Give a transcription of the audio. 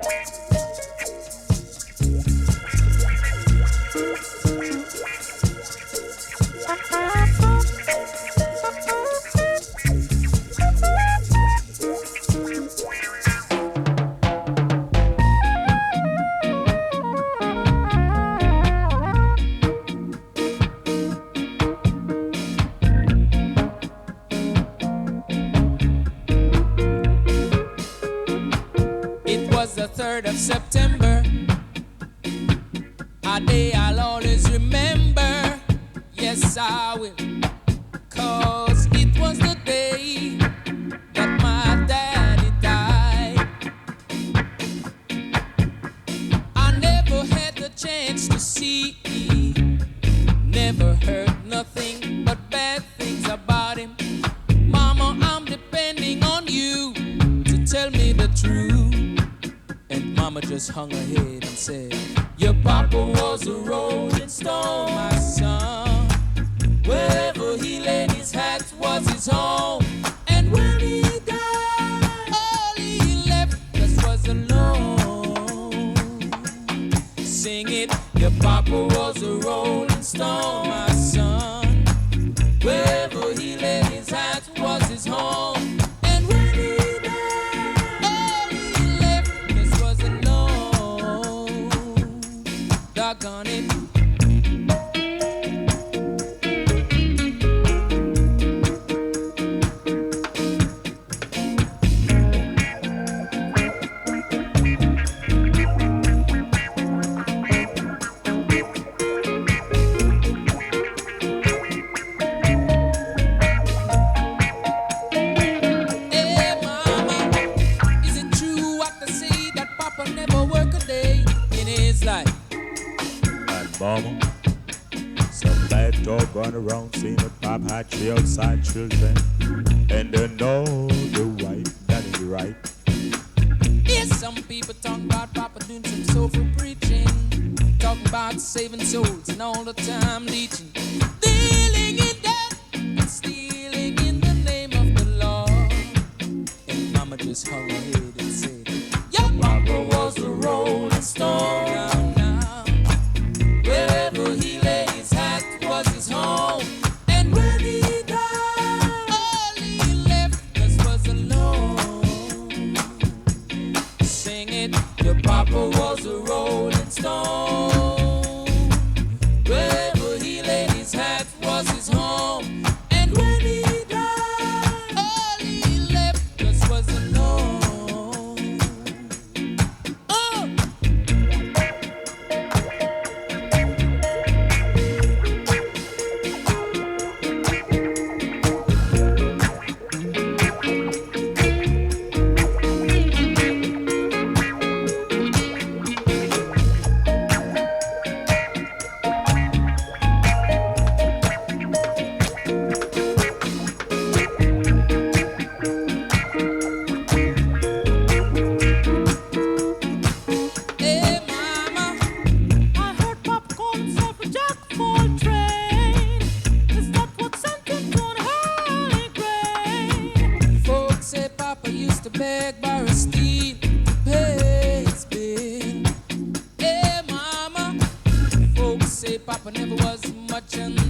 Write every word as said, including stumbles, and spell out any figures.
September, a day I'll always remember. Yes, I will, 'cause it was the day that my daddy died. I never had the chance to see, never heard nothing but bad things about him. Mama, I'm depending on you to tell me the truth. Mama just hung her head and said, your papa was a rolling stone, my son. Wherever he laid his hat was his home. And when he died, all he left us was alone. Sing it, your papa was a rolling stone, my son. Wherever he laid his hat was his home. On it. Hey mama, is it true what they say that Papa never work a day in his life? Mama, some bad dog run around saying that Pop had three outside children, and they know the wife that is right. Yes, some people talk about Papa doing some soulful preaching, talking about saving souls and all the time leeching, dealing in death and stealing in the name of the Lord. And Mama just hung her head and said, your Papa was a rolling stone. Wherever he lay his hat was his home. And when he died, all he left us was alone. Sing it, your papa was a rolling stone. Wherever he laid his hat was his home. And when he died, all he left us was alone. Oh! Papa never was much in